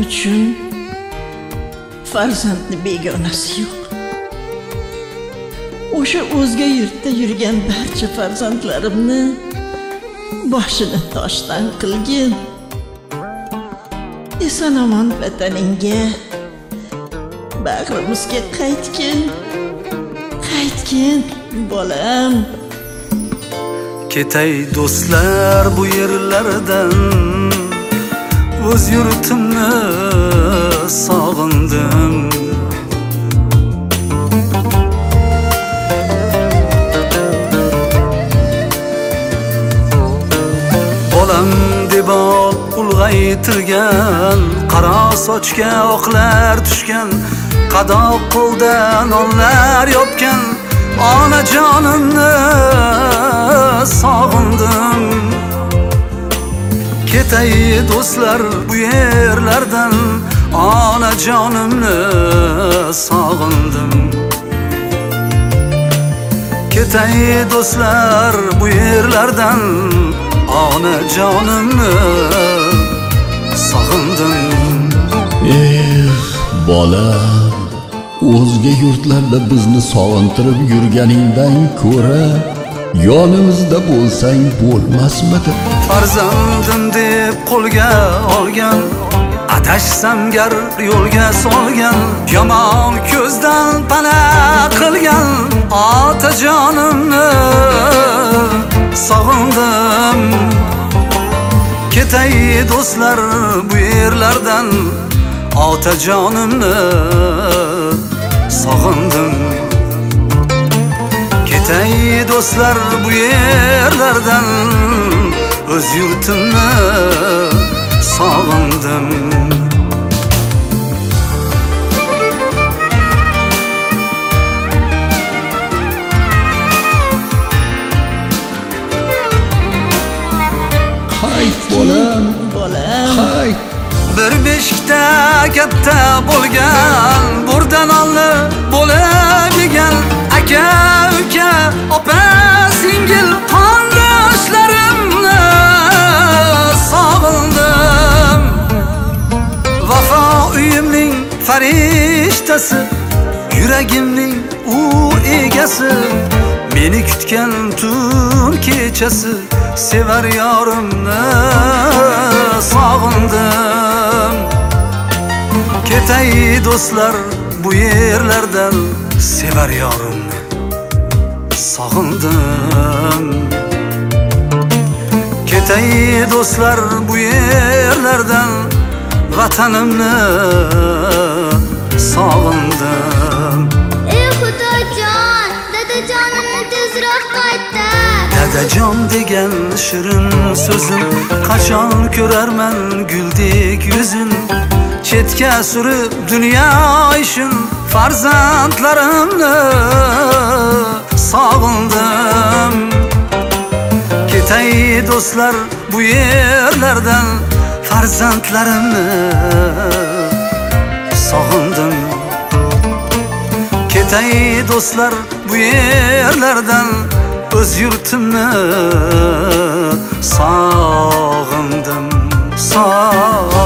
uchun farzandni begonasi yo'q. O'sha o'zga yurtda yurgan barcha farzandlarimni boshini toshdan qilgin. Eson-omon vataningga, bag'rimizga qaytgin. Qaytgin bolam. Ketay do'stlar bu yerlardan, o'z yurtimni sog'indim. Bolam deb ulg'aytirgan, qaro sochga oqlar tushgan, qadoq qo'lda nonlar yopgan onajonimni sog'indim. Ketay do'stlar bu yerlardan, onajonimni sog'indim. Ketay do'stlar bu yerlardan, onajonimni sog'indim. Bolam, o'zga yurtlarda bizni sog'intirib yurganingdan ko'ra yonimizda bo'lsang bo'lmasmidi? Farzandim deb qo'lga olgan, adashsam gar yo'lga solgan, yomon ko'zdan panoh qilgan otajonimni sog'indim. Ketay do'stlar bu yerlardan, otajonimni sog'indim. Ketay do'stlar bu yerlardan, o'z yurtimni sog'indim. Qayt bolam, qayt. Bir beshikda katta bo'lgan, burdan olli bo'lib yegan aka, uka, opa, singil qondoshlarimni sog'indim. Vafo uyimning farishtasi, yuragimning u egasi, meni kutgan tun kechasi, sevar yorimni sog'indim. Ketay do'stlar bu yerlardan, sevar yorimni sog'indim. Ketay do'stlar bu yerlardan, vatanimni sog'indim. Ey Xudojon, dadajonimni tezroq qaytar. Dadajon degan shirin so'zim, qachon ko'rarman guldek yuzin. Chetga surib dunyo ishin, farzandlarimni sog'indim. Ketay do'stlar bu yerlardan, farzandlarimni sog'indim. Ketay do'stlar bu yerlardan, o'z yurtimni sog'indim.